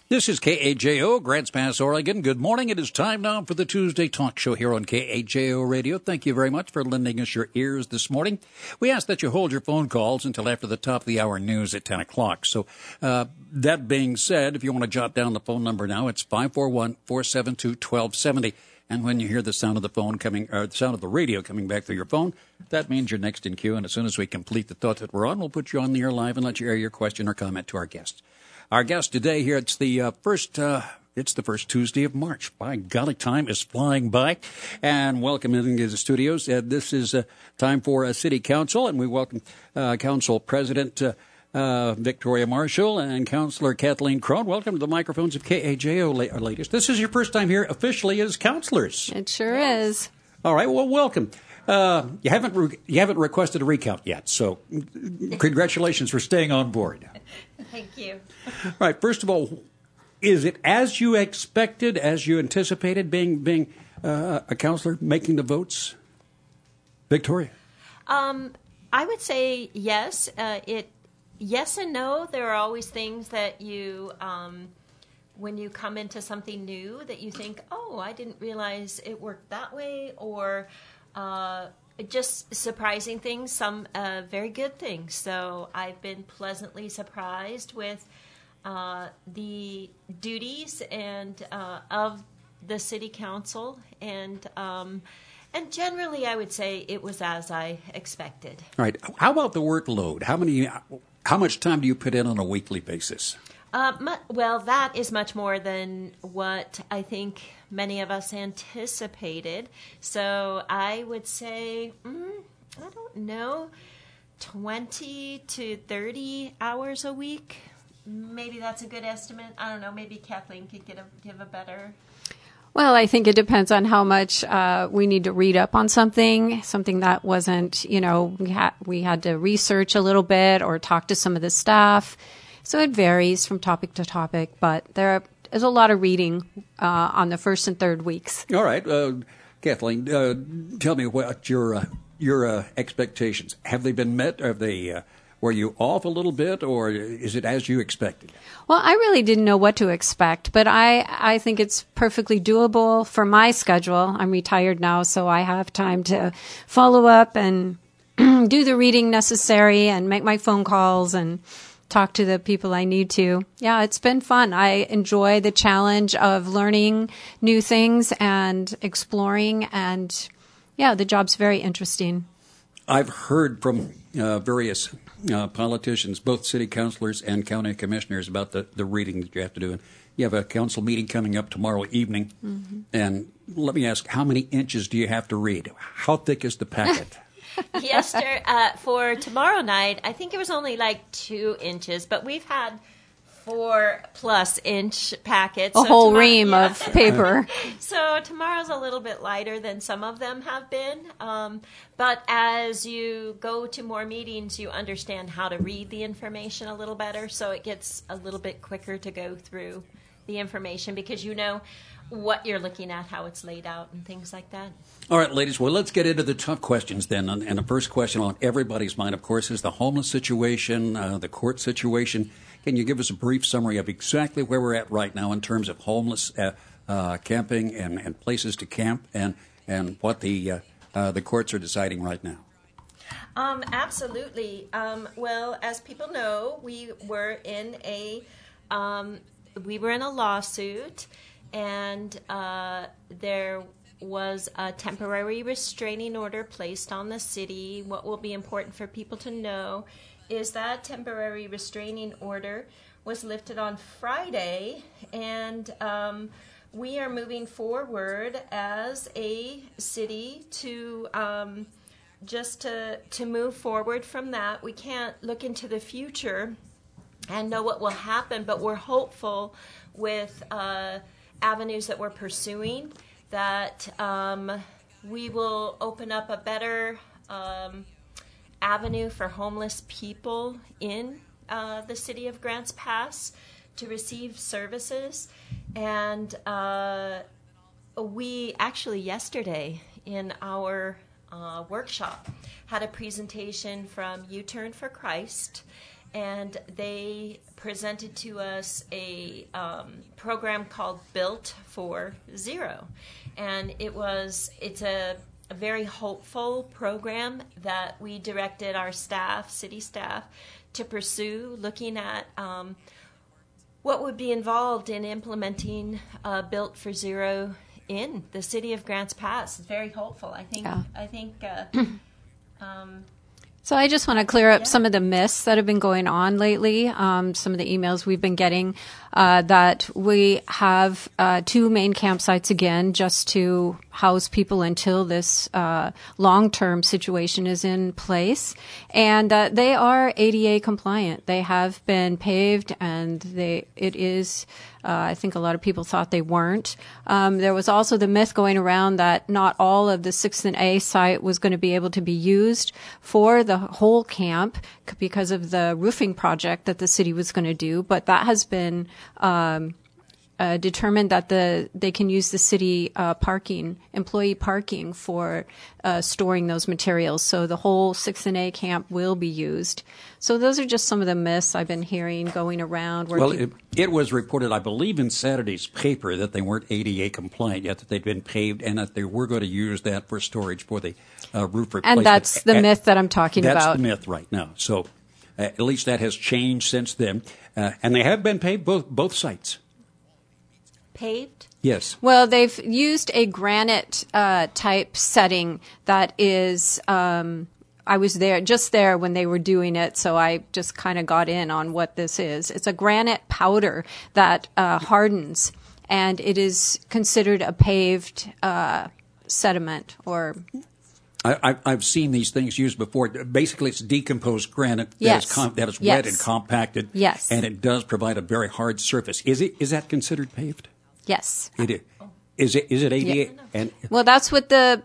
This is KAJO, Grants Pass, Oregon. Good morning. It is time now for the Tuesday Talk Show here on KAJO Radio. Thank you very much for lending us your ears this morning. We ask that you hold your phone calls until after the top of the hour news at 10 o'clock. So that being said, if you want to jot down the phone number now, it's 541-472-1270. And when you hear the sound of the phone coming, or the sound of the radio coming back through your phone, that means you're next in queue. And as soon as we complete the thought that we're on, we'll put you on the air live and let you air your question or comment to our guests. Our guest today here, it's the first Tuesday of March. By golly, time is flying by. And welcome into the studios. This is time for City Council, and we welcome Council President Victoria Marshall and Councilor Kathleen Crone. Welcome to the microphones of KAJO, ladies. This is your first time here officially as councilors. It sure is. All right, well, welcome. You haven't requested a recount yet, so congratulations for staying on board. Thank you. All right, first of all, is it as you expected, as you anticipated, being a counselor, making the votes? Victoria? I would say yes. Yes and no. There are always things that you, when you come into something new, that you think, oh, I didn't realize it worked that way, or just surprising things, some very good things. So I've been pleasantly surprised with the duties and of the city council, and generally I would say it was as I expected. All right. How about the workload? How much time do you put in on a weekly basis? Well, that is much more than what I think many of us anticipated. So I would say, I don't know, 20 to 30 hours a week. Maybe that's a good estimate. I don't know. Maybe Kathleen could give a better. Well, I think it depends on how much we need to read up on something that wasn't, we had to research a little bit or talk to some of the staff. So it varies from topic to topic, but there is a lot of reading on the first and third weeks. All right. Kathleen, tell me what your expectations. Have they been met? Were you off a little bit, or is it as you expected? Well, I really didn't know what to expect, but I think it's perfectly doable for my schedule. I'm retired now, so I have time to follow up and do the reading necessary and make my phone calls and talk to the people I need to. Yeah, it's been fun. I enjoy the challenge of learning new things and exploring, and yeah, the job's very interesting. I've heard from various politicians, both city councilors and county commissioners, about the reading that you have to do. And you have a council meeting coming up tomorrow evening. Mm-hmm. And let me ask, how many inches do you have to read? How thick is the packet? Yes, for tomorrow night, I think it was only like 2 inches, but we've had 4+ inch packets. A whole ream of paper. So tomorrow's a little bit lighter than some of them have been. But as you go to more meetings, you understand how to read the information a little better. So it gets a little bit quicker to go through the information because you know what you're looking at, how it's laid out, and things like that. All right, ladies, well, let's get into the tough questions then. And the first question on everybody's mind, of course, is the homeless situation, the court situation. Can you give us a brief summary of exactly where we're at right now in terms of homeless camping and places to camp and what the courts are deciding right now? Absolutely. Well, as people know, we were in a lawsuit, and there was a temporary restraining order placed on the city. What will be important for people to know is that temporary restraining order was lifted on Friday, and we are moving forward as a city to move forward from that. We can't look into the future and know what will happen, but we're hopeful with avenues that we're pursuing that we will open up a better avenue for homeless people in the city of Grants Pass to receive services. And we actually yesterday in our workshop had a presentation from U-Turn for Christ, and they presented to us a program called Built for Zero. And it's a very hopeful program that we directed our staff, city staff, to pursue, looking at what would be involved in implementing Built for Zero in the city of Grants Pass. It's very hopeful. I think. So I just want to clear up some of the myths that have been going on lately. Some of the emails we've been getting that we have 2 main campsites again just to house people until this long-term situation is in place. And they are ADA compliant. They have been paved, and it is I think a lot of people thought they weren't. There was also the myth going around that not all of the 6th and A site was going to be able to be used for the whole camp because of the roofing project that the city was going to do. But that has been determined that they can use the city employee parking for storing those materials. So the whole 6th and A camp will be used. So those are just some of the myths I've been hearing going around. Well, it was reported, I believe, in Saturday's paper that they weren't ADA compliant yet, that they'd been paved, and that they were going to use that for storage for the roof replacement. And that's the myth that I'm talking about. That's the myth right now. So at least that has changed since then. And they have been paved, both sites. Paved? Yes. Well, they've used a granite type setting that is. I was there when they were doing it, so I just kind of got in on what this is. It's a granite powder that hardens, and it is considered a paved sediment or. I've seen these things used before. Basically, it's decomposed granite that is wet and compacted. Yes. And it does provide a very hard surface. Is that considered paved? Yes. It is. Is it ADA? Yeah. And well, that's what the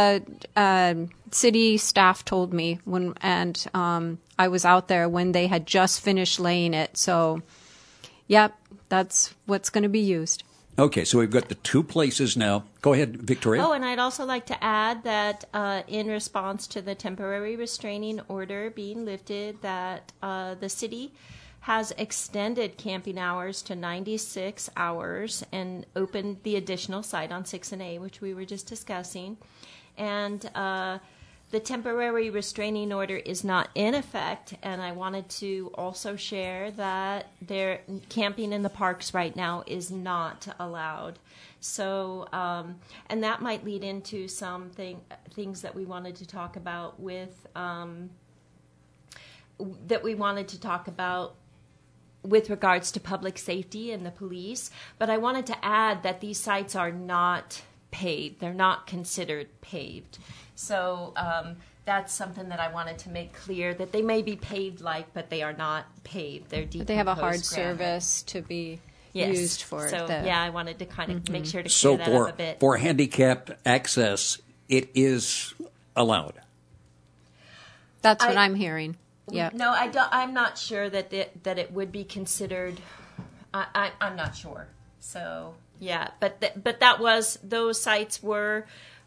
city staff told me I was out there when they had just finished laying it. So, that's what's going to be used. Okay, so we've got the 2 places now. Go ahead, Victoria. Oh, and I'd also like to add that in response to the temporary restraining order being lifted, that the city has extended camping hours to 96 hours and opened the additional site on 6 and A, which we were just discussing. And the temporary restraining order is not in effect, and I wanted to also share that camping in the parks right now is not allowed. So, and that might lead into some things that we wanted to talk about with regards to public safety and the police. But I wanted to add that these sites are not paved. They're not considered paved. So that's something that I wanted to make clear, that they may be paved but they are not paved. They're decomposed. But they have a hard granite. service to be used for. So I wanted to kind of make sure to So clear that up a bit. for handicapped access, it is allowed. That's what I'm hearing. Yeah. No, I'm not sure that it would be considered. I'm not sure. So yeah, but that was, those sites were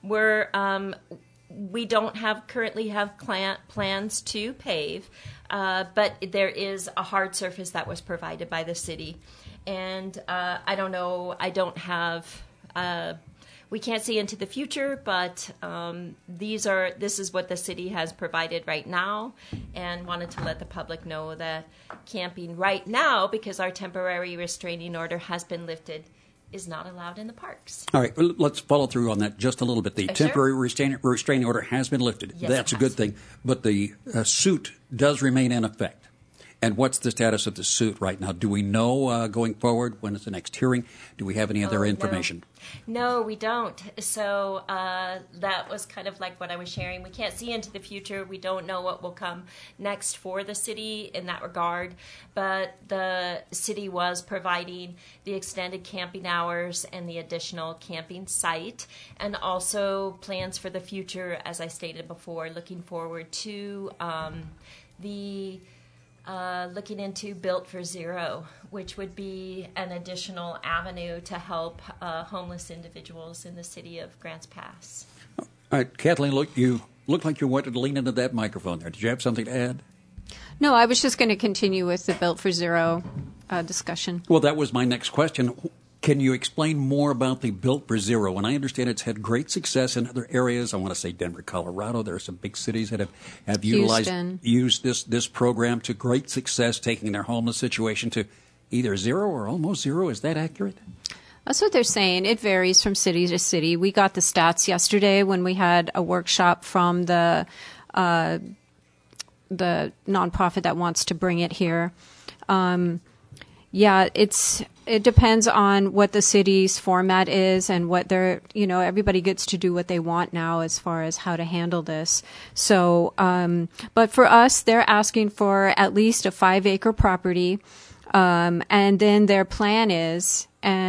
we don't currently have plans to pave, but there is a hard surface that was provided by the city, and I don't know. I don't have. We can't see into the future, but this is what the city has provided right now, and wanted to let the public know that camping right now, because our temporary restraining order has been lifted, is not allowed in the parks. All right, let's follow through on that just a little bit. The temporary restraining order has been lifted. Yes, that's a good thing, but the suit does remain in effect. And what's the status of the suit right now? Do we know going forward, when is the next hearing? Do we have any other information? No, we don't. So that was kind of like what I was sharing. We can't see into the future. We don't know what will come next for the city in that regard. But the city was providing the extended camping hours and the additional camping site, and also plans for the future, as I stated before, looking forward to looking into Built for Zero, which would be an additional avenue to help homeless individuals in the city of Grants Pass. All right, Kathleen, you look like you wanted to lean into that microphone there. Did you have something to add? No, I was just going to continue with the Built for Zero discussion. Well, that was my next question. Can you explain more about the Built for Zero? And I understand it's had great success in other areas. I want to say Denver, Colorado. There are some big cities that have used this program to great success, taking their homeless situation to either zero or almost zero. Is that accurate? That's what they're saying. It varies from city to city. We got the stats yesterday when we had a workshop from the nonprofit that wants to bring it here. It depends on what the city's format is and what they're, everybody gets to do what they want now as far as how to handle this. So, but for us, they're asking for at least a 5-acre property. And then their plan is,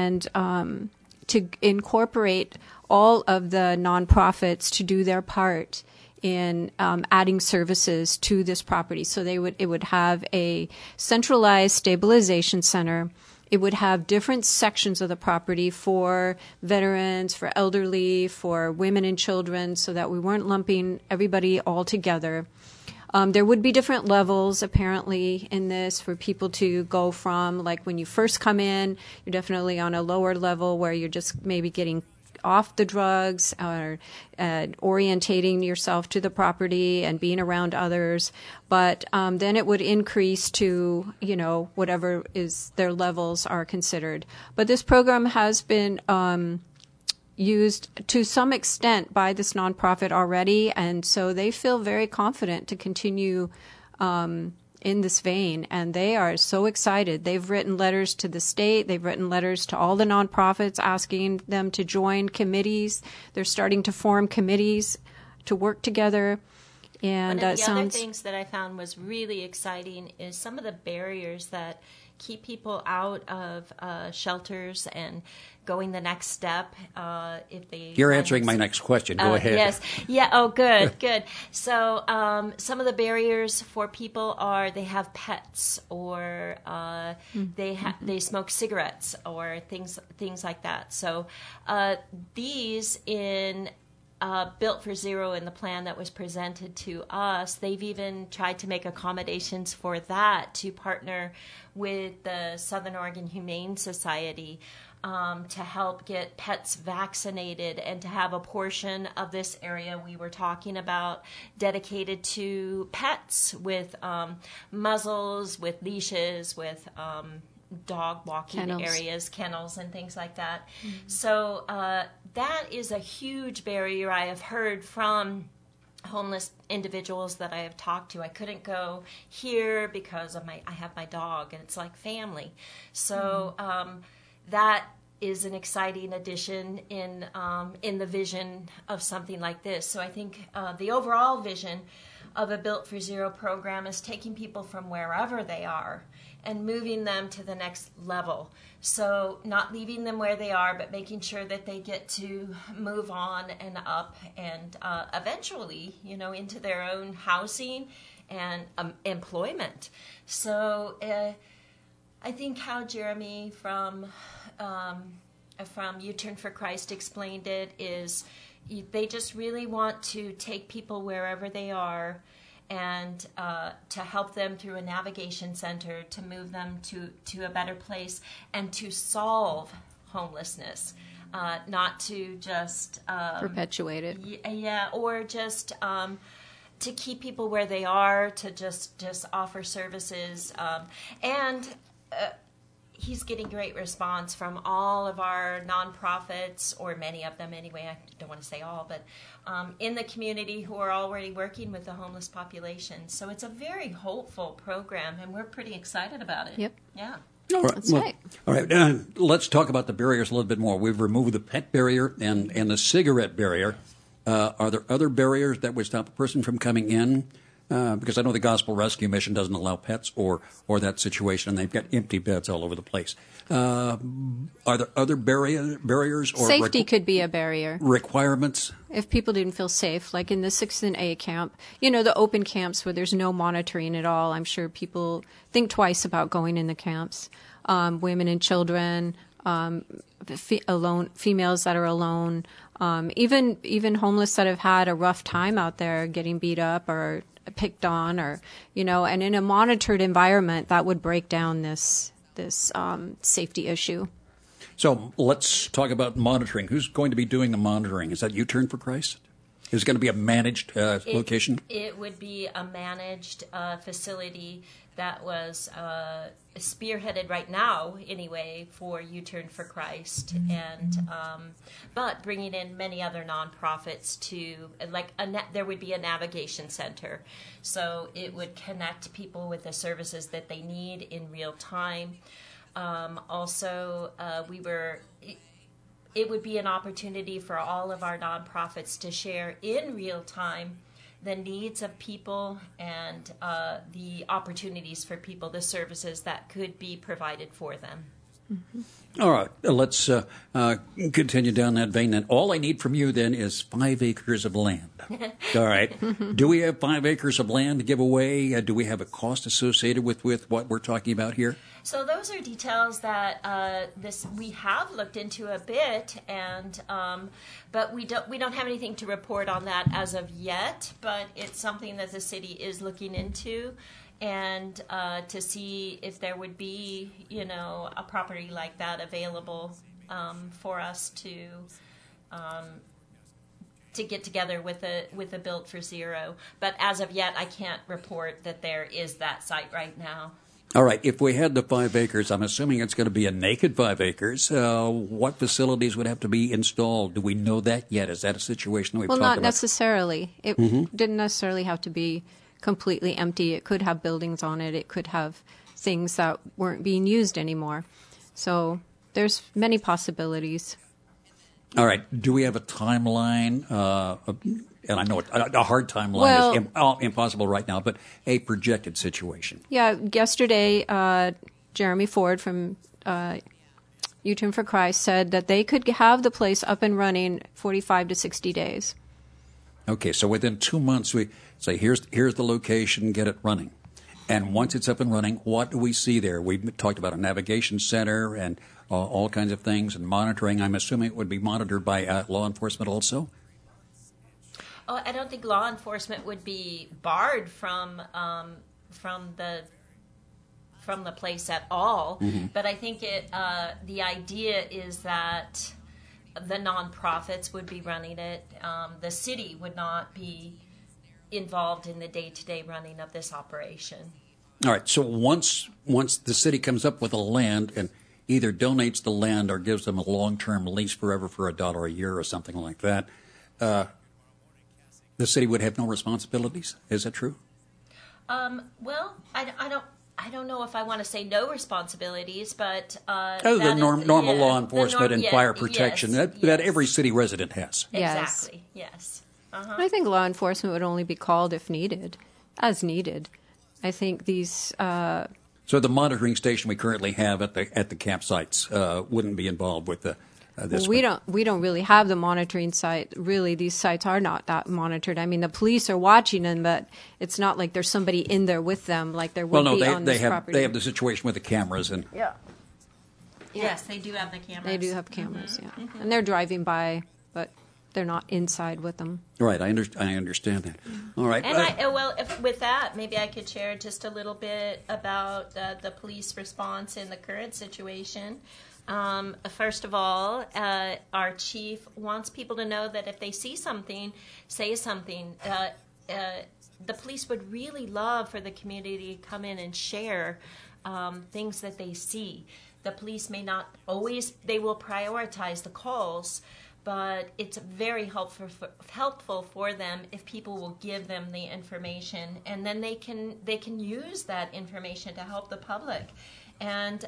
to incorporate all of the nonprofits to do their part in adding services to this property. So it would have a centralized stabilization center. It would have different sections of the property for veterans, for elderly, for women and children, so that we weren't lumping everybody all together. There would be different levels, apparently, in this for people to go from, like when you first come in, you're definitely on a lower level where you're just maybe getting off the drugs or orientating yourself to the property and being around others. But then it would increase to, whatever is their levels are considered. But this program has been used to some extent by this nonprofit already, and so they feel very confident to continue in this vein, and they are so excited. They've written letters to the state. They've written letters to all the nonprofits asking them to join committees. They're starting to form committees to work together. And one of the other things that I found was really exciting is some of the barriers that keep people out of shelters and going the next step. If they You're answering my next question. Go ahead. Yes. Yeah. Oh, good. Good. So some of the barriers for people are they have pets or they smoke cigarettes or things like that. So these in Built for Zero in the plan that was presented to us, they've even tried to make accommodations for that to partner with the Southern Oregon Humane Society to help get pets vaccinated and to have a portion of this area we were talking about dedicated to pets with muzzles, with leashes, with dog walking areas, kennels, and things like that. Mm-hmm. So that is a huge barrier I have heard from homeless individuals that I have talked to. I couldn't go here because of I have my dog, and it's like family. So that is an exciting addition in the vision of something like this. So I think the overall vision of a Built for Zero program is taking people from wherever they are and moving them to the next level. So not leaving them where they are, but making sure that they get to move on and up and eventually, into their own housing and employment. So I think how Jeremy from U-Turn for Christ explained it is they just really want to take people wherever they are and to help them through a navigation center to move them to a better place and to solve homelessness, not to just perpetuate it. Yeah, or just to keep people where they are, to just offer services. And he's getting great response from all of our nonprofits, or many of them anyway. I don't want to say all, but in the community who are already working with the homeless population. So it's a very hopeful program, and we're pretty excited about it. Yep. Yeah. All right. That's right. All right. Let's talk about the barriers a little bit more. We've removed the pet barrier and the cigarette barrier. Are there other barriers that would stop a person from coming in? Because I know the Gospel Rescue Mission doesn't allow pets or that situation, and they've got empty beds all over the place. Are there other barriers? Or safety could be a barrier. Requirements? If people didn't feel safe, like in the 6th and A camp, the open camps where there's no monitoring at all, I'm sure people think twice about going in the camps. Women and children, alone, females that are alone, even homeless that have had a rough time out there, getting beat up or picked on, or and in a monitored environment that would break down this safety issue. So let's talk about monitoring. Who's going to be doing the monitoring? Is that U-Turn for Christ? Is it going to be a managed location? It would be a managed facility that was spearheaded right now, anyway, for U-Turn for Christ, and but bringing in many other nonprofits to, like, there would be a navigation center, so it would connect people with the services that they need in real time. It would be an opportunity for all of our nonprofits to share in real time the needs of people and the opportunities for people, the services that could be provided for them. All right, let's continue down that vein then. All I need from you then is 5 acres of land. All right. Do we have 5 acres of land to give away? Do we have a cost associated with what we're talking about here? So those are details that we have looked into a bit, and but we don't have anything to report on that as of yet. But it's something that the city is looking into, and to see if there would be a property like that available for us to get together with a Built for Zero. But as of yet, I can't report that there is that site right now. All right. If we had the 5 acres, I'm assuming it's going to be a naked 5 acres. What facilities would have to be installed? Do we know that yet? Is that a situation we've talked about? Well, not necessarily. It didn't necessarily have to be completely empty. It could have buildings on it. It could have things that weren't being used anymore. So there's many possibilities. All right. Do we have a timeline? And I know a hard timeline is impossible right now, but a projected situation. Yeah. Yesterday, Jeremy Ford from U-Turn for Christ said that they could have the place up and running 45 to 60 days. Okay. So within 2 months, we say, here's the location, get it running. And once it's up and running, what do we see there? We've talked about a navigation center and all kinds of things and monitoring. I'm assuming it would be monitored by law enforcement also? Oh, I don't think law enforcement would be barred from the place at all. Mm-hmm. But I think the idea is that the nonprofits would be running it. The city would not be involved in the day-to-day running of this operation. All right. So once the city comes up with a land and either donates the land or gives them a long-term lease forever for $1 a year or something like that, the city would have no responsibilities. Is that true? Well, I don't know if I want to say no responsibilities, but other than normal law enforcement and fire protection that every city resident has. Exactly. Yes. Uh-huh. I think law enforcement would only be called if needed, as needed. I think these. So the monitoring station we currently have at the campsites wouldn't be involved with this. Well, we don't really have the monitoring site. Really, these sites are not that monitored. I mean, the police are watching them, but it's not like there's somebody in there with them like there would be on this property. They have the situation with the cameras and. Yeah. Yes, they do have the cameras. They do have cameras, mm-hmm. yeah, Mm-hmm. and they're driving by, but they're not inside with them. Right, I understand that. All right. And with that, maybe I could share just a little bit about the police response in the current situation. First of all, our chief wants people to know that if they see something, say something. The police would really love for the community to come in and share things that they see. The police may not always, they will prioritize the calls, but it's very helpful for them if people will give them the information, and then they can use that information to help the public. And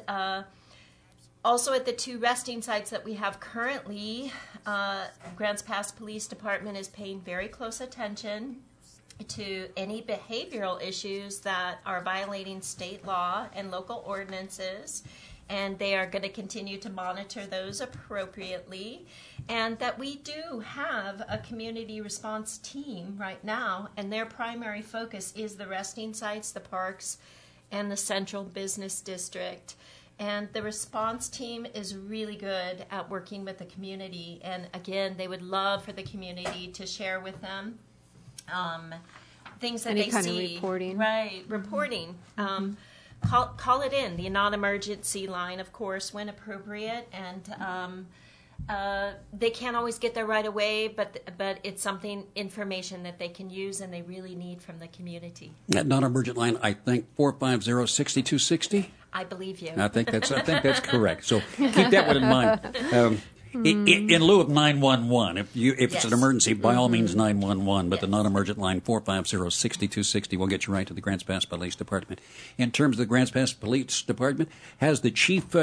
also at the 2 resting sites that we have currently, Grants Pass Police Department is paying very close attention to any behavioral issues that are violating state law and local ordinances, and they are going to continue to monitor those appropriately. And that we do have a community response team right now, and their primary focus is the resting sites, the parks, and the central business district. And the response team is really good at working with the community. And again, they would love for the community to share with them things that Any they kind of see. reporting. Right, reporting. Call it in. The non-emergency line, of course, when appropriate, and they can't always get there right away, but it's information that they can use and they really need from the community. That non-emergent line, I think 450-6260. I believe you. I think that's correct. So keep that one in mind. In lieu of 911, if it's an emergency, by all means 911. But the non-emergent line 450-6260 will get you right to the Grants Pass Police Department. In terms of the Grants Pass Police Department, has the chief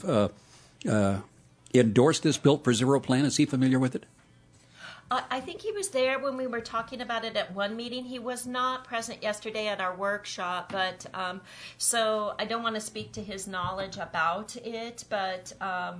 endorsed this Built for Zero plan? Is he familiar with it? I think he was there when we were talking about it at one meeting. He was not present yesterday at our workshop, but so I don't want to speak to his knowledge about it, but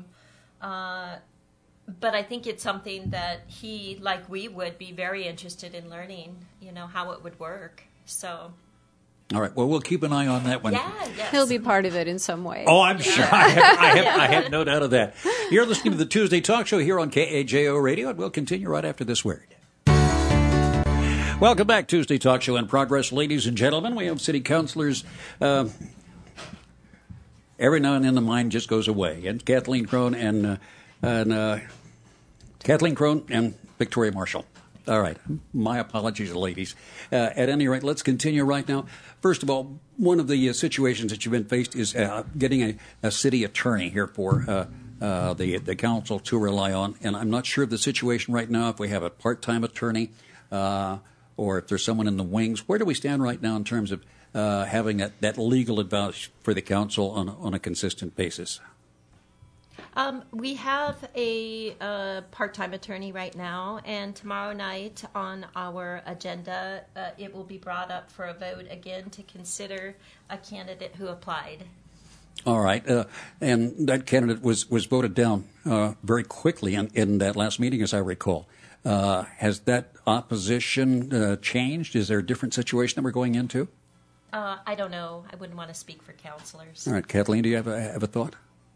I think it's something that he, like we would, be very interested in learning, how it would work. So. All right. Well, we'll keep an eye on that one. Yeah, yes. He'll be part of it in some way. Oh, I'm sure. I have no doubt of that. You're listening to the Tuesday Talk Show here on KAJO Radio, and we'll continue right after this word. Welcome back, Tuesday Talk Show in progress, ladies and gentlemen. We have city councilors. Every now and then the mind just goes away. And Kathleen Crone and Victoria Marshall. All right. My apologies, ladies. At any rate, let's continue right now. First of all, one of the situations that you've been faced is getting a city attorney here for the council to rely on. And I'm not sure of the situation right now, if we have a part-time attorney or if there's someone in the wings. Where do we stand right now in terms of having that legal advice for the council on a consistent basis? We have a part-time attorney right now, and tomorrow night on our agenda, it will be brought up for a vote again to consider a candidate who applied. All right. And that candidate was voted down very quickly in that last meeting, as I recall. Has that opposition changed? Is there a different situation that we're going into? I don't know. I wouldn't want to speak for counselors. All right. Kathleen, do you have a thought?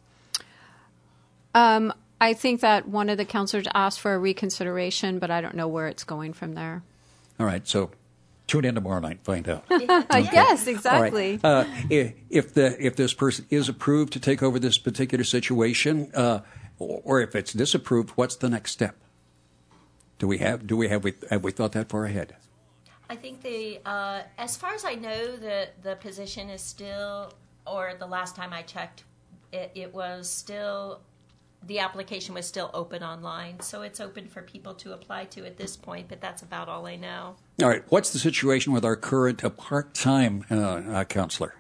I think that one of the counselors asked for a reconsideration, but I don't know where it's going from there. All right. So tune in tomorrow night and find out. Okay. Yes, exactly. All right. If this person is approved to take over this particular situation, or if it's disapproved, what's the next step? Have we thought that far ahead? I think as far as I know, the position is still, or the last time I checked, it was still. The application was still open online, so it's open for people to apply to at this point, but that's about all I know. All right. What's the situation with our current part-time counselor?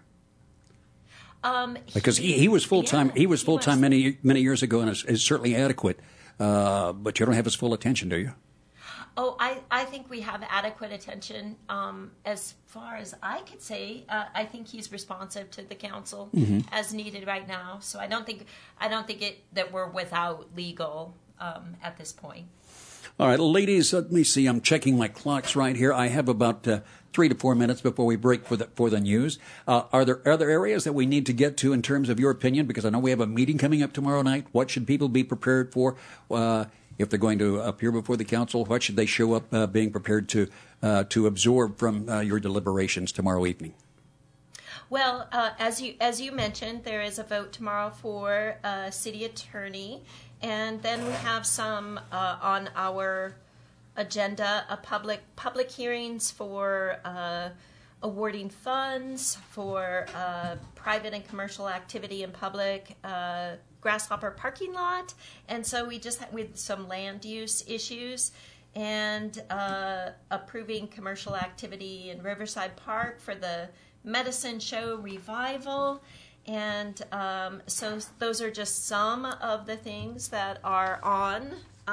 Because he was full-time. Yeah, he was full-time many years ago, and is certainly adequate. But you don't have his full attention, do you? Oh, I think we have adequate attention. As far as I could say, I think he's responsive to the council as needed right now. So I don't think that we're without legal at this point. All right, ladies. Let me see. I'm checking my clocks right here. I have about 3 to 4 minutes before we break for the news. Are there other areas that we need to get to in terms of your opinion? Because I know we have a meeting coming up tomorrow night. What should people be prepared for? If they're going to appear before the council, what should they show up being prepared to absorb from your deliberations tomorrow evening? Well, as you mentioned, there is a vote tomorrow for city attorney, and then we have some on our agenda, public hearings for awarding funds for private and commercial activity in public. Grasshopper parking lot, and so we just with some land use issues, and approving commercial activity in Riverside Park for the medicine show revival, and so those are just some of the things that are on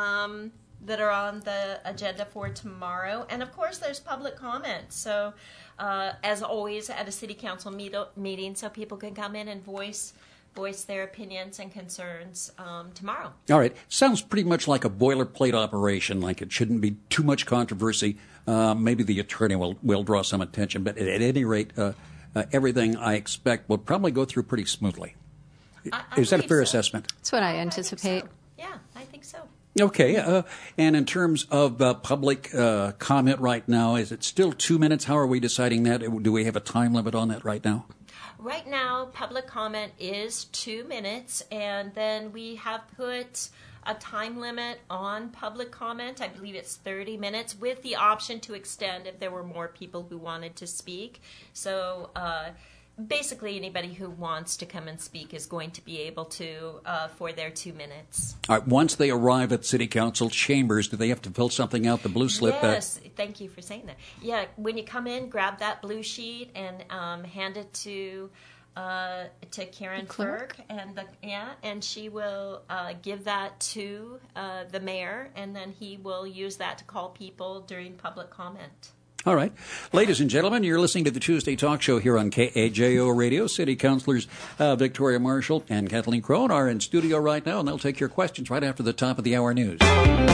the agenda for tomorrow. And of course, there's public comment. So as always at a city council meeting, so people can come in and voice their opinions and concerns tomorrow. All right. Sounds pretty much like a boilerplate operation, like it shouldn't be too much controversy. Maybe the attorney will draw some attention, but at any rate, everything I expect will probably go through pretty smoothly. Is that a fair assessment? That's what I anticipate. Yeah, I think so. Okay, and in terms of public comment right now, is it still 2 minutes? How are we deciding that? Do we have a time limit on that right now? Right now, public comment is 2 minutes, and then we have put a time limit on public comment. I believe it's 30 minutes with the option to extend if there were more people who wanted to speak. So basically anybody who wants to come and speak is going to be able to for their 2 minutes. All right, once they arrive at City Council chambers, do they have to fill something out, the blue slip? Yes, thank you for saying that. Yeah, when you come in, grab that blue sheet and hand it to Karen Ferg, and she will give that to the mayor, and then he will use that to call people during public comment. All right. Ladies and gentlemen, you're listening to the Tuesday Talk Show here on KAJO Radio. City Councilors Victoria Marshall and Kathleen Crone are in studio right now, and they'll take your questions right after the top of the hour news.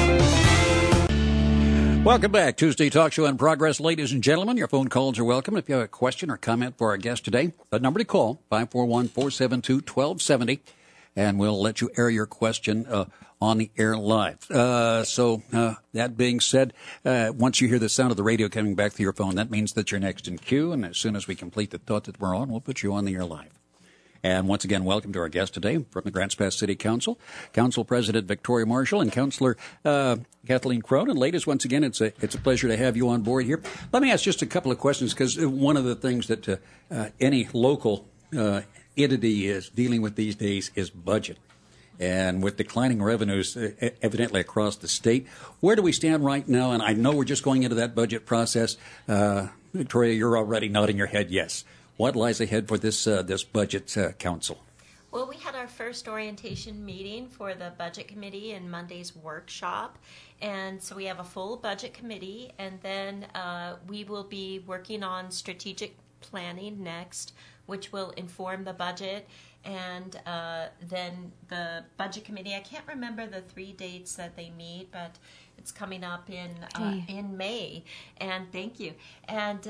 Welcome back. Tuesday Talk Show in progress. Ladies and gentlemen, your phone calls are welcome. If you have a question or comment for our guest today, the number to call, 541-472-1270, and we'll let you air your question on the air live. So that being said, once you hear the sound of the radio coming back through your phone, that means that you're next in queue, and as soon as we complete the thought that we're on, we'll put you on the air live. And once again, welcome to our guest today from the Grants Pass City Council, Council President Victoria Marshall and Councilor Kathleen Crone. And ladies, once again, it's a pleasure to have you on board here. Let me ask just a couple of questions, because one of the things that any local entity is dealing with these days is budget. And with declining revenues evidently across the state, where do we stand right now? And I know we're just going into that budget process. Victoria, you're already nodding your head yes. What lies ahead for this budget council? Well, we had our first orientation meeting for the budget committee in Monday's workshop, and so we have a full budget committee, and then we will be working on strategic planning next, which will inform the budget, and then the budget committee, I can't remember the 3 dates that they meet, but it's coming up in May, and thank you. And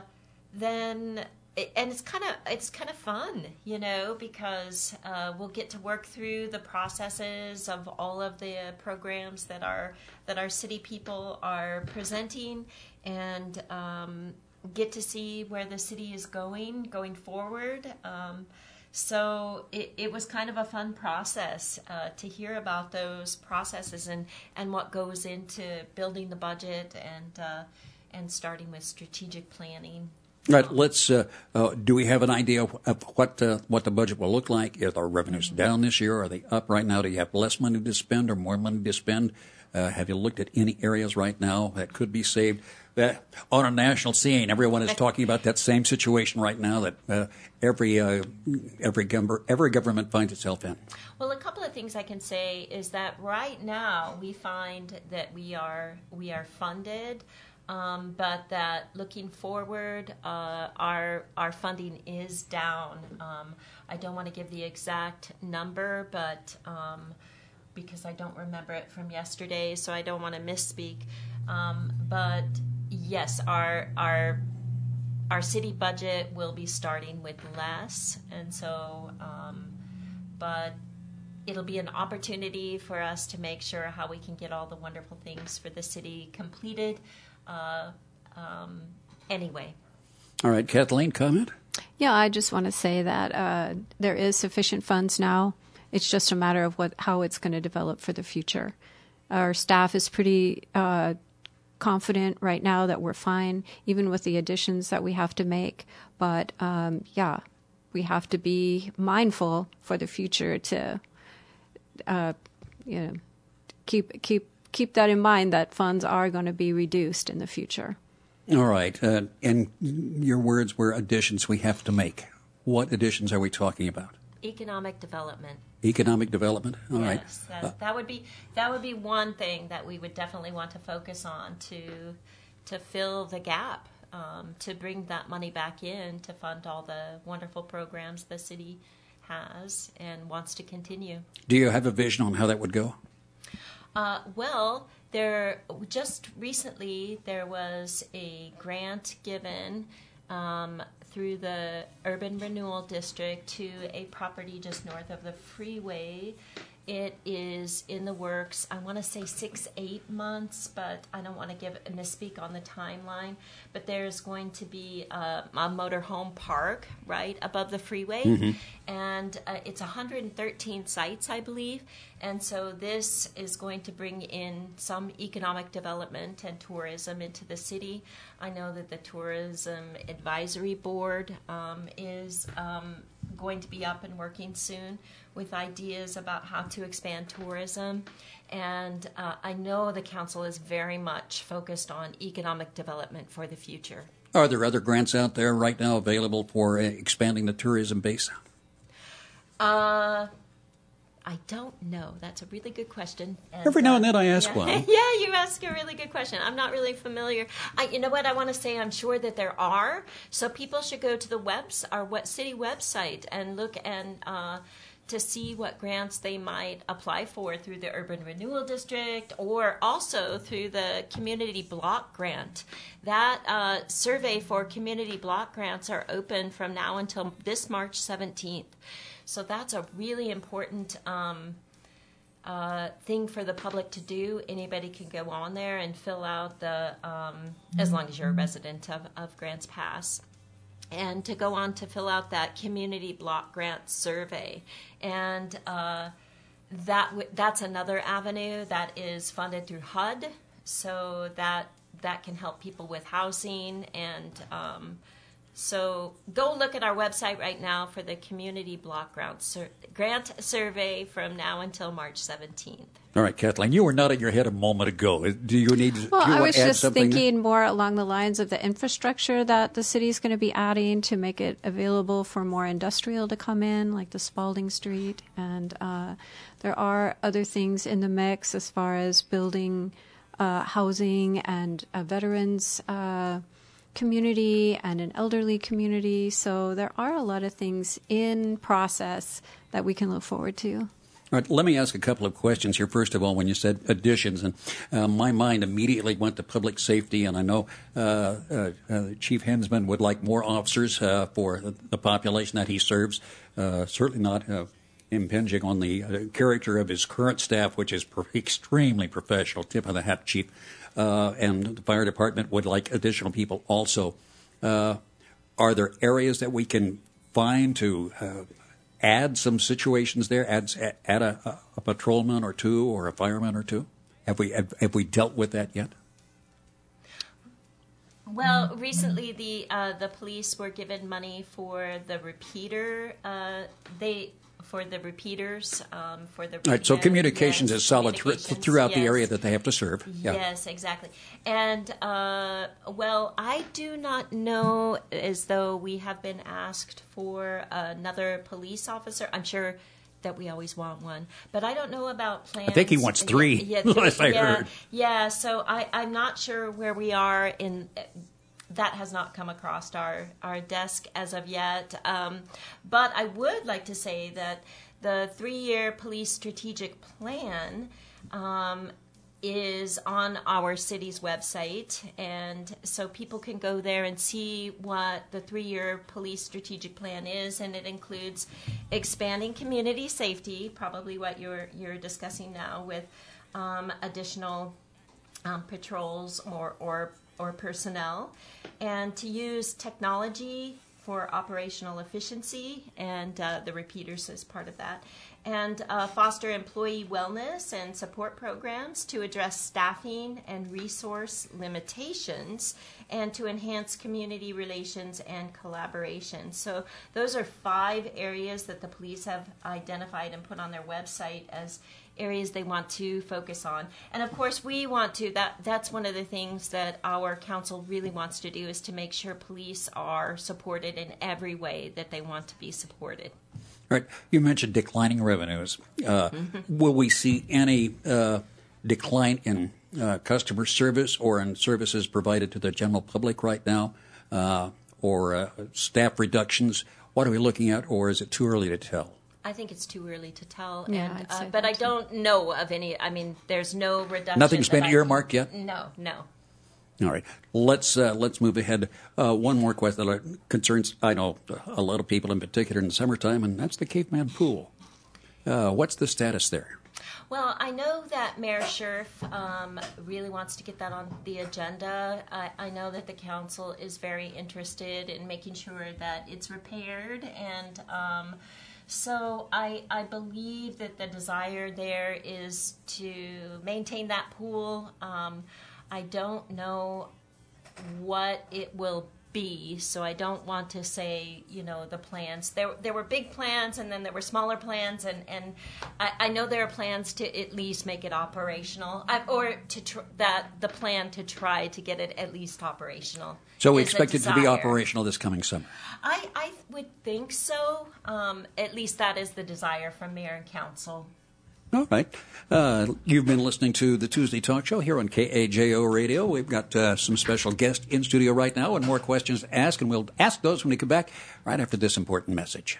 then it's kind of fun, because we'll get to work through the processes of all of the programs that our city people are presenting, and get to see where the city is going forward. So it was kind of a fun process to hear about those processes and what goes into building the budget and starting with strategic planning. Right. Let's. Do we have an idea of what the budget will look like? Are our revenues down this year? Are they up right now? Do you have less money to spend or more money to spend? Have you looked at any areas right now that could be saved? On a national scene, everyone is talking about that same situation right now that every government finds itself in. Well, a couple of things I can say is that right now we find that we are funded. But that looking forward, our funding is down. I don't want to give the exact number, but because I don't remember it from yesterday, so I don't want to misspeak. But yes, our city budget will be starting with less, and so, but it'll be an opportunity for us to make sure how we can get all the wonderful things for the city completed. Anyway. All right, Kathleen, comment? Yeah, I just want to say that there is sufficient funds now. It's just a matter of how it's going to develop for the future. Our staff is pretty confident right now that we're fine, even with the additions that we have to make. But we have to be mindful for the future to, keep that in mind, that funds are going to be reduced in the future. All right. And your words were additions we have to make. What additions are we talking about? Economic development. Economic development? All right. Yes, that would be one thing that we would definitely want to focus on to fill the gap, to bring that money back in to fund all the wonderful programs the city has and wants to continue. Do you have a vision on how that would go? Well, just recently there was a grant given through the Urban Renewal District to a property just north of the freeway, it is in the works. I want to say 6-8 months, but I don't want to misspeak on the timeline. But there's going to be a motorhome park right above the freeway, and it's 113 sites, I believe. And so this is going to bring in some economic development and tourism into the city. I know that the Tourism Advisory Board is going to be up and working soon with ideas about how to expand tourism. And I know the council is very much focused on economic development for the future. Are there other grants out there right now available for expanding the tourism base? I don't know. That's a really good question. And, every now and then I ask one. Yeah, you ask a really good question. I'm not really familiar. You know what I want to say? I'm sure that there are. So people should go to our city website and look and to see what grants they might apply for through the Urban Renewal District or also through the Community Block Grant. That survey for Community Block Grants are open from now until this March 17th. So that's a really important thing for the public to do. Anybody can go on there and fill out the, as long as you're a resident of Grants Pass, and to go on to fill out that Community Block Grant survey. And that's another avenue that is funded through HUD, so that can help people with housing. And so go look at our website right now for the Community Block Grant survey from now until March 17th. All right, Kathleen, you were nodding your head a moment ago. Do you need to I was add just something? thinking more along the lines of the infrastructure that the city is going to be adding to make it available for more industrial to come in, like the Spalding Street. And there are other things in the mix as far as building housing and veterans community and an elderly community. So there are a lot of things in process that we can look forward to. All right, let me ask a couple of questions here. First of all, when you said additions, and my mind immediately went to public safety, and I know Chief Hensman would like more officers for the population that he serves. Certainly not impinging on the character of his current staff, which is extremely professional. Tip of the hat, Chief. And the fire department would like additional people also. Are there areas that we can find to add some situations there, add a patrolman or two or a fireman or two? Have we dealt with that yet? Well, recently the police were given money for the repeater. For the repeaters, for the radio. Right, so communications is solid throughout the area that they have to serve. Yeah. Yes, exactly. And, well, I do not know as though we have been asked for another police officer. I'm sure that we always want one, but I don't know about plans. I think he wants 3, last I heard. Yeah, so I'm not sure where we are in... That has not come across our desk as of yet. But I would like to say that the 3-year police strategic plan is on our city's website. And so people can go there and see what the 3-year police strategic plan is. And it includes expanding community safety, probably what you're discussing now, with additional patrols or personnel, and to use technology for operational efficiency, and the repeaters as part of that, and foster employee wellness and support programs to address staffing and resource limitations, and to enhance community relations and collaboration. So those are 5 areas that the police have identified and put on their website as areas they want to focus on. And of course we want to, that's one of the things that our council really wants to do, is to make sure police are supported in every way that they want to be supported. All right. You mentioned declining revenues. Will we see any decline in customer service or in services provided to the general public right now, or staff reductions? What are we looking at, or is it too early to tell? I think it's too early to tell, Yeah, but I don't know of any. I mean, there's no reduction. Nothing's been earmarked yet? No. All right. Let's move ahead. One more question that concerns, I know, a lot of people in particular in the summertime, and that's the Caveman Pool. What's the status there? Well, I know that Mayor Scherf really wants to get that on the agenda. I know that the council is very interested in making sure that it's repaired, and so I believe that the desire there is to maintain that pool. I don't know what it will be, so I don't want to say, the plans. There were big plans, and then there were smaller plans, and I know there are plans to at least make it operational, or the plan to try to get it at least operational. So we expect it to be operational this coming summer. I would think so. At least that is the desire from Mayor and Council. All right. You've been listening to the Tuesday Talk Show here on KAJO Radio. We've got some special guests in studio right now and more questions to ask, and we'll ask those when we come back right after this important message.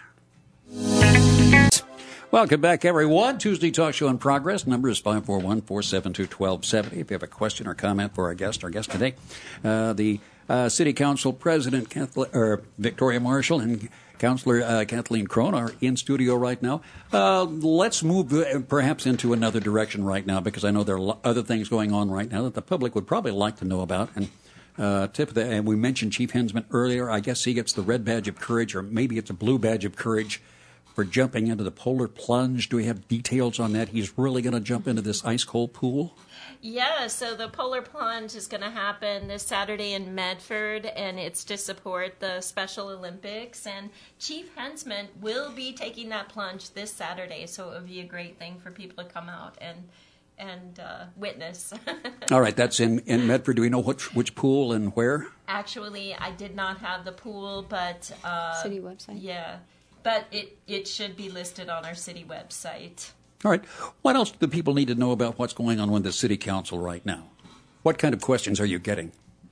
Welcome back, everyone. Tuesday Talk Show in progress. Number is 541-472-1270. If you have a question or comment for our guest today, the City Council President Victoria Marshall and Councilor Kathleen Crone are in studio right now. Let's move perhaps into another direction right now, because I know there are other things going on right now that the public would probably like to know about. And and we mentioned Chief Hensman earlier. I guess he gets the red badge of courage, or maybe it's a blue badge of courage, for jumping into the polar plunge. Do we have details on that? He's really going to jump into this ice-cold pool? Yeah, so the Polar Plunge is going to happen this Saturday in Medford, and it's to support the Special Olympics. And Chief Hensman will be taking that plunge this Saturday, so it would be a great thing for people to come out and witness. All right, that's in Medford. Do we know which pool and where? Actually, I did not have the pool, but... City website. Yeah, but it should be listed on our city website. All right. What else do the people need to know about what's going on with the City Council right now? What kind of questions are you getting?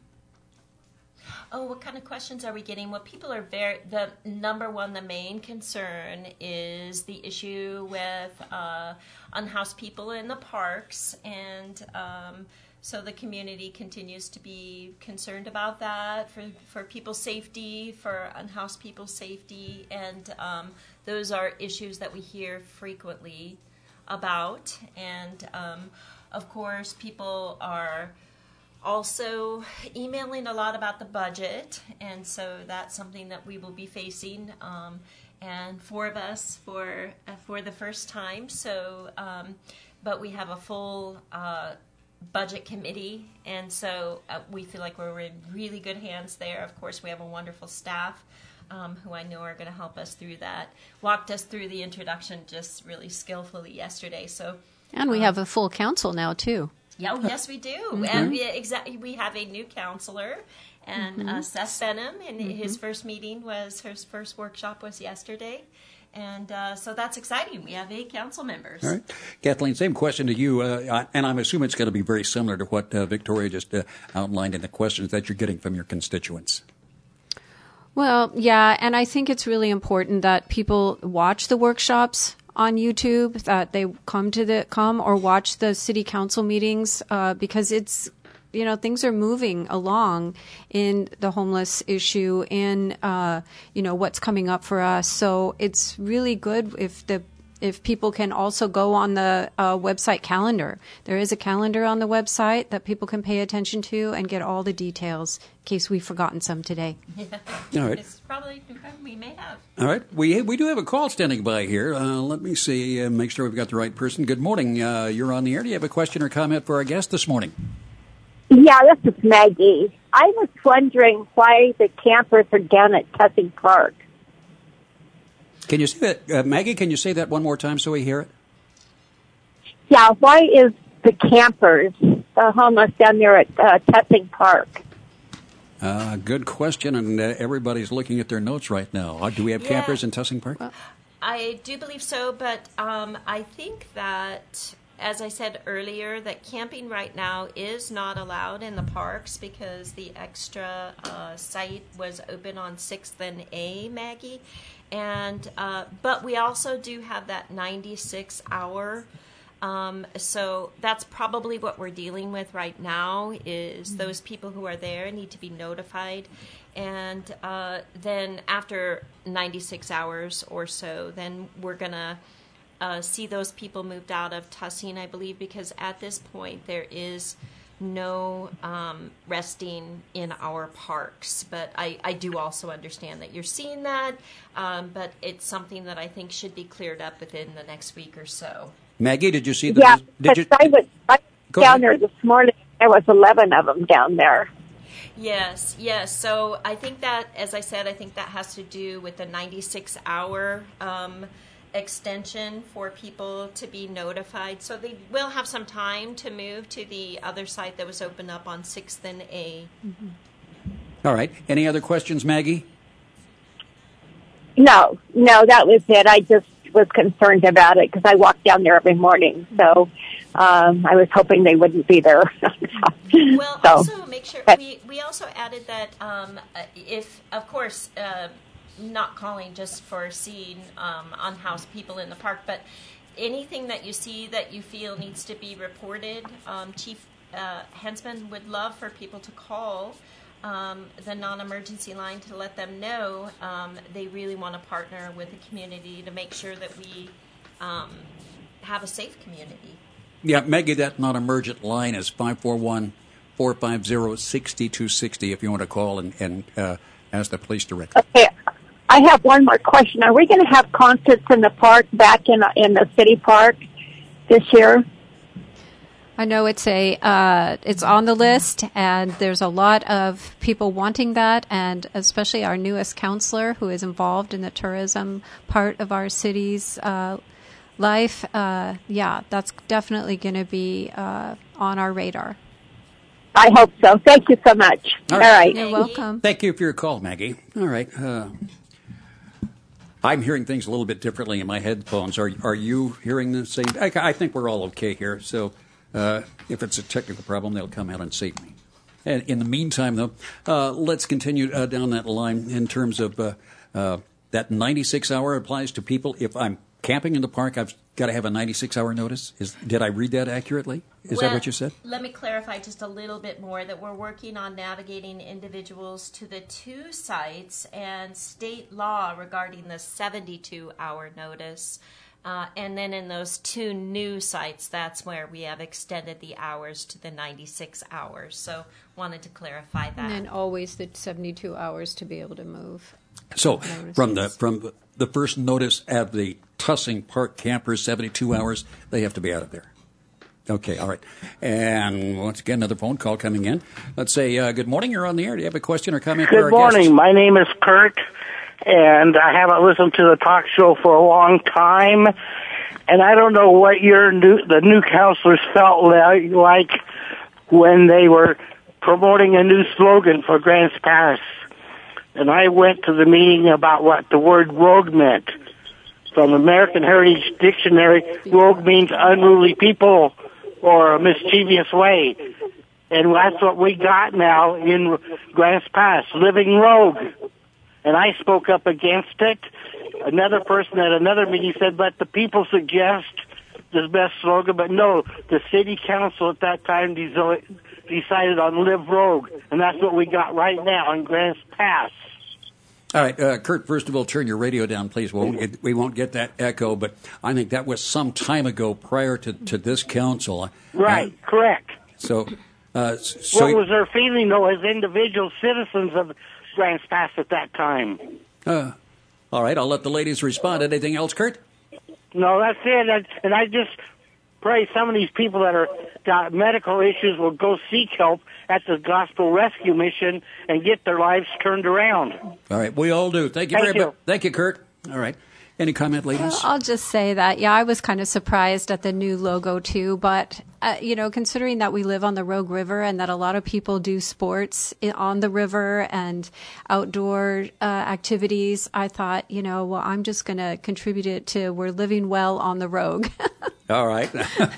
Oh, what kind of questions are we getting? Well, people are the number one, the main concern is the issue with unhoused people in the parks. And so the community continues to be concerned about that for people's safety, for unhoused people's safety. And those are issues that we hear frequently about. And of course, people are also emailing a lot about the budget, and so that's something that we will be facing, and four of us for the first time. So, but we have a full budget committee, and so we feel like we're in really good hands there. Of course, we have a wonderful staff who I know are going to help us through that. Walked us through the introduction just really skillfully yesterday. So, and we have a full council now too. Yeah, oh, yes, we do. Mm-hmm. And we have a new counselor, and Seth Benham, and his first workshop was yesterday. And so that's exciting. We have 8 council members. All right. Kathleen, same question to you. And I'm assuming it's going to be very similar to what Victoria just outlined in the questions that you're getting from your constituents. Well, yeah, and I think it's really important that people watch the workshops on YouTube, that they come or watch the city council meetings, because it's, things are moving along in the homeless issue, in what's coming up for us. So it's really good if people can also go on the website calendar. There is a calendar on the website that people can pay attention to and get all the details, in case we've forgotten some today. Yeah. All right. It's probably, we may have. All right. We do have a call standing by here. Let me see, make sure we've got the right person. Good morning. You're on the air. Do you have a question or comment for our guest this morning? Yeah, this is Maggie. I was wondering why the campers are down at Tussing Park. Can you say that, Maggie? Can you say that one more time so we hear it? Yeah, why is the campers, the homeless, down there at Tussing Park? Good question, and everybody's looking at their notes right now. Do we have campers in Tussing Park? Well, I do believe so, but I think that, as I said earlier, that camping right now is not allowed in the parks because the extra site was open on 6th and A, Maggie. And but we also do have that 96-hour. So that's probably what we're dealing with right now is those people who are there need to be notified. And then after 96 hours or so, then we're going to see those people moved out of Tussing, I believe, because at this point there is no resting in our parks. But I do also understand that you're seeing that, but it's something that I think should be cleared up within the next week or so. Maggie, did you see the? Yeah, I was Go down ahead. there this morning. There was 11 of them down there. Yes. So I think that, as I said, I think that has to do with the 96-hour extension for people to be notified. So they will have some time to move to the other site that was opened up on 6th and A. Mm-hmm. All right. Any other questions, Maggie? No, that was it. I just was concerned about it because I walk down there every morning. So I was hoping they wouldn't be there. Well, So- also make sure we also added that if, of course, not calling just for seeing unhoused people in the park, but anything that you see that you feel needs to be reported, Chief Hensman would love for people to call the non-emergency line to let them know they really want to partner with the community to make sure that we have a safe community. Yeah, Maggie, that non-emergent line is 541-450-6260 if you want to call and ask the police directly. Okay, I have one more question. Are we going to have concerts in the park back in the city park this year? I know it's on the list, and there's a lot of people wanting that, and especially our newest counselor who is involved in the tourism part of our city's life. That's definitely going to be on our radar. I hope so. Thank you so much. All All right. right. You're welcome. Thank you for your call, Maggie. All right. I'm hearing things a little bit differently in my headphones. Are you hearing the same? I think we're all okay here. So if it's a technical problem, they'll come out and save me. And in the meantime, though, let's continue down that line in terms of that 96-hour applies to people. If I'm camping in the park, I've got to have a 96-hour notice. Did I read that accurately? Is that what you said? Let me clarify just a little bit more that we're working on navigating individuals to the two sites and state law regarding the 72-hour notice. And then in those two new sites, that's where we have extended the hours to the 96 hours. So wanted to clarify that. And then always the 72 hours to be able to move. So Notices. from the first notice of the Tussing Park campers, 72 hours, they have to be out of there. Okay, all right. And once again, another phone call coming in. Let's say, good morning, you're on the air. Do you have a question or comment for our Good morning. guests? My name is Kurt, and I haven't listened to the talk show for a long time. And I don't know what the new counselors felt like when they were promoting a new slogan for Grants Pass. And I went to the meeting about what the word rogue meant. From American Heritage Dictionary, rogue means unruly people or a mischievous way. And that's what we got now in Grants Pass, living rogue. And I spoke up against it. Another person at another meeting said, but the people suggest the best slogan. But no, the city council at that time decided on live rogue. And that's what we got right now in Grants Pass. All right, Kurt, first of all, turn your radio down, please. We won't get that echo, but I think that was some time ago prior to this council. Right, correct. So What was their feeling, though, as individual citizens of Grants Pass at that time? All right, I'll let the ladies respond. Anything else, Kurt? No, that's it. And I just pray some of these people that are got medical issues will go seek help at the Gospel Rescue Mission and get their lives turned around. All right, we all do. Thank you very much. Thank you, Kurt. All right. Any comment, ladies? Well, I'll just say that, I was kind of surprised at the new logo, too. But, considering that we live on the Rogue River and that a lot of people do sports on the river and outdoor activities, I thought, I'm just going to contribute it to we're living well on the Rogue. All right.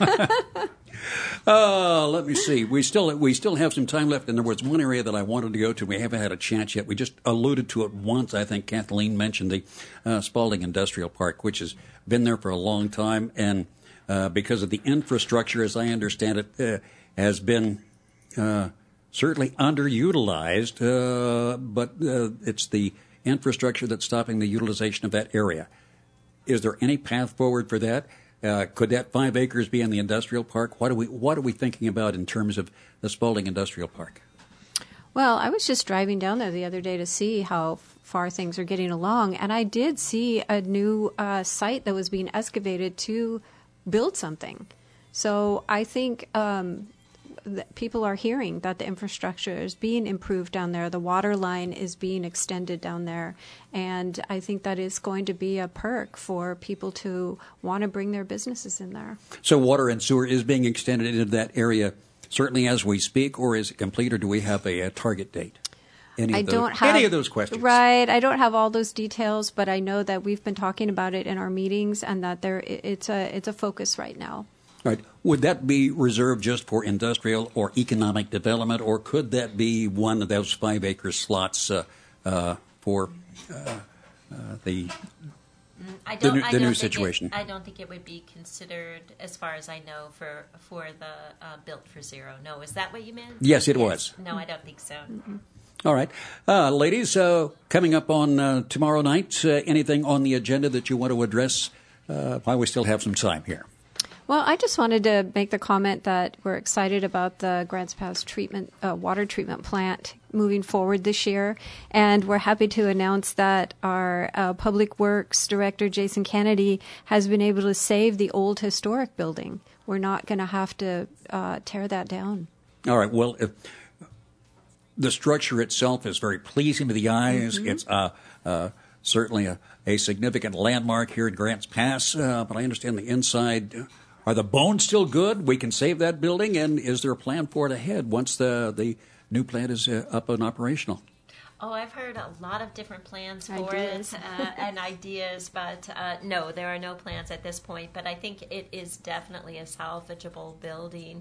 Let me see. We still have some time left, and there was one area that I wanted to go to. We haven't had a chance yet. We just alluded to it once. I think Kathleen mentioned the Spalding Industrial Park, which has been there for a long time, and because of the infrastructure, as I understand it, has been certainly underutilized, but it's the infrastructure that's stopping the utilization of that area. Is there any path forward for that? Could that 5 acres be in the industrial park? What are we thinking about in terms of the Spalding Industrial Park? Well, I was just driving down there the other day to see how far things are getting along, and I did see a new site that was being excavated to build something. So I think that people are hearing that the infrastructure is being improved down there. The water line is being extended down there, and I think that is going to be a perk for people to want to bring their businesses in there. So water and sewer is being extended into that area certainly as we speak, or is it complete, or do we have a target date? Any of those questions? Right. I don't have all those details, but I know that we've been talking about it in our meetings, and that it's a focus right now. All right. Would that be reserved just for industrial or economic development, or could that be one of those 5 acre slots for the new situation? I don't think it would be considered, as far as I know, for the Built for Zero. No, is that what you meant? Yes, it was. No, I don't think so. Mm-hmm. All right. Ladies, coming up on tomorrow night, anything on the agenda that you want to address while we still have some time here? Well, I just wanted to make the comment that we're excited about the Grants Pass water treatment plant moving forward this year, and we're happy to announce that our Public Works Director, Jason Kennedy, has been able to save the old historic building. We're not going to have to tear that down. All right. Well, the structure itself is very pleasing to the eyes. Mm-hmm. It's certainly a significant landmark here at Grants Pass, but I understand the inside. Are the bones still good? We can save that building, and is there a plan for it ahead once the new plant is up and operational? Oh, I've heard a lot of different plans for it and ideas, but no, there are no plans at this point. But I think it is definitely a salvageable building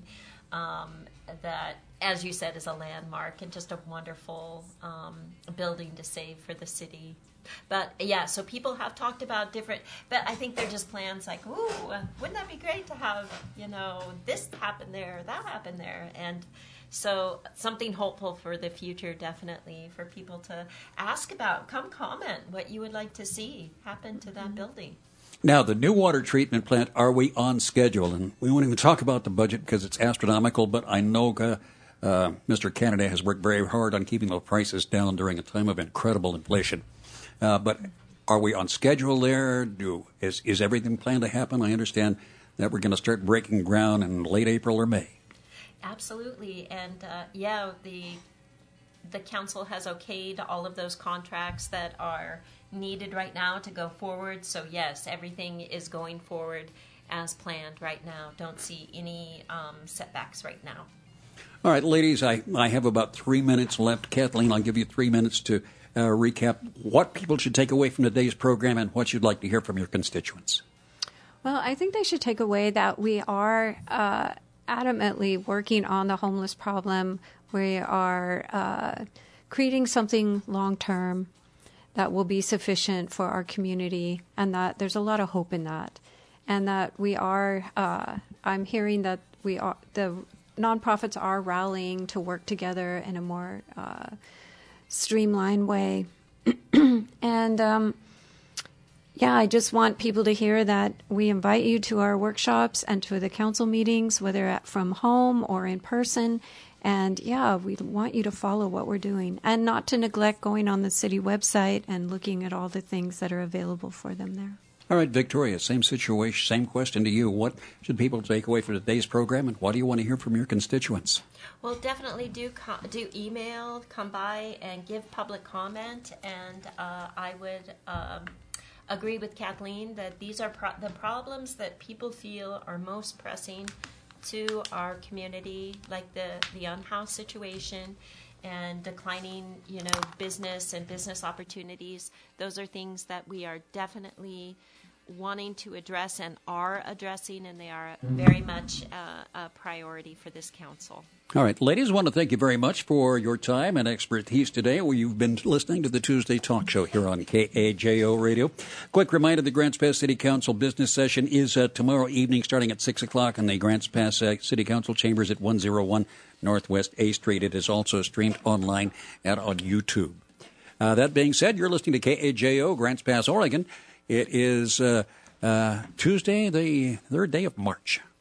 that, as you said, is a landmark and just a wonderful building to save for the city. But yeah, so people have talked about different, but I think they're just plans like, ooh, wouldn't that be great to have, this happen there, that happen there. And so something hopeful for the future, definitely, for people to ask about, come comment what you would like to see happen to that building. Now, the new water treatment plant, are we on schedule? And we won't even talk about the budget because it's astronomical, but I know Mr. Kennedy has worked very hard on keeping the prices down during a time of incredible inflation. But are we on schedule there? Is everything planned to happen? I understand that we're going to start breaking ground in late April or May. Absolutely. And, the council has okayed all of those contracts that are needed right now to go forward. So, yes, everything is going forward as planned right now. Don't see any setbacks right now. All right, ladies, I have about 3 minutes left. Kathleen, I'll give you 3 minutes to recap what people should take away from today's program and what you'd like to hear from your constituents. Well, I think they should take away that we are adamantly working on the homeless problem. We are creating something long-term that will be sufficient for our community, and that there's a lot of hope in that. And that we are, I'm hearing that the nonprofits are rallying to work together in a more streamlined way. And I just want people to hear that we invite you to our workshops and to the council meetings, whether from home or in person. And we want you to follow what we're doing and not to neglect going on the city website and looking at all the things that are available for them there. All right, Victoria, same situation, same question to you. What should people take away from today's program, and what do you want to hear from your constituents? Well, definitely do email, come by, and give public comment. And I would agree with Kathleen that these are the problems that people feel are most pressing to our community, like the unhoused situation and declining, business and business opportunities. Those are things that we are definitely wanting to address and are addressing, and they are very much a priority for this council. All right, ladies, I want to thank you very much for your time and expertise today. You've been listening to the Tuesday Talk Show here on KAJO Radio. Quick reminder, the Grants Pass City Council business session is tomorrow evening starting at 6 o'clock in the Grants Pass City Council chambers at 101 Northwest A Street. It is also streamed online and on YouTube. That being said, you're listening to KAJO, Grants Pass, Oregon. It is Tuesday, the 3rd day of March.